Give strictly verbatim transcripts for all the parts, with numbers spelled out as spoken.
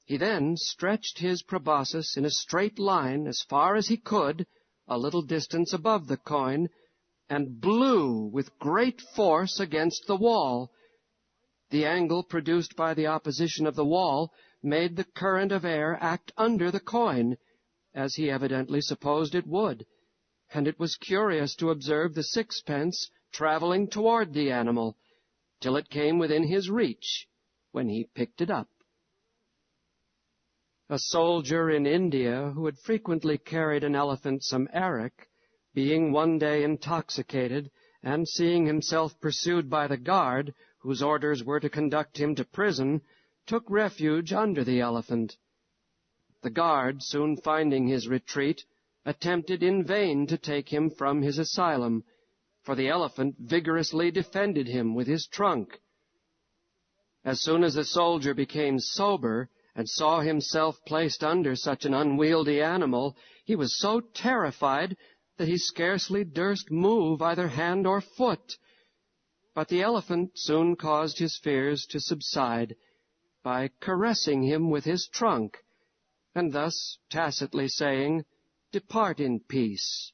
He then stretched his proboscis in a straight line as far as he could, a little distance above the coin, and blew with great force against the wall. The angle produced by the opposition of the wall made the current of air act under the coin, as he evidently supposed it would, and it was curious to observe the sixpence traveling toward the animal, till it came within his reach, when he picked it up. A soldier in India, who had frequently carried an elephant some arrack, being one day intoxicated, and seeing himself pursued by the guard, whose orders were to conduct him to prison, took refuge under the elephant. The guard, soon finding his retreat, attempted in vain to take him from his asylum, for the elephant vigorously defended him with his trunk. As soon as the soldier became sober, and saw himself placed under such an unwieldy animal, he was so terrified that he scarcely durst move either hand or foot. But the elephant soon caused his fears to subside by caressing him with his trunk, and thus tacitly saying, "Depart in peace."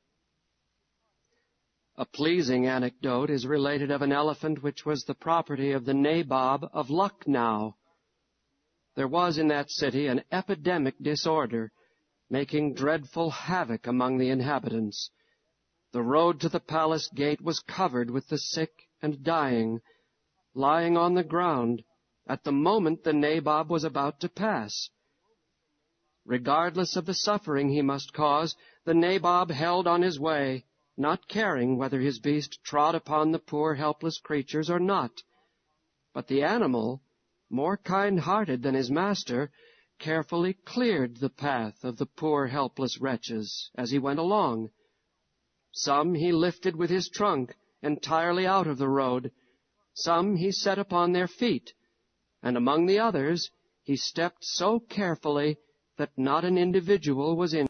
A pleasing anecdote is related of an elephant which was the property of the Nabob of Lucknow. There was in that city an epidemic disorder, making dreadful havoc among the inhabitants. The road to the palace gate was covered with the sick and dying, lying on the ground at the moment the Nabob was about to pass. Regardless of the suffering he must cause, the Nabob held on his way, not caring whether his beast trod upon the poor helpless creatures or not. But the animal, more kind-hearted than his master, carefully cleared the path of the poor helpless wretches as he went along. Some he lifted with his trunk entirely out of the road, some he set upon their feet, and among the others he stepped so carefully that not an individual was in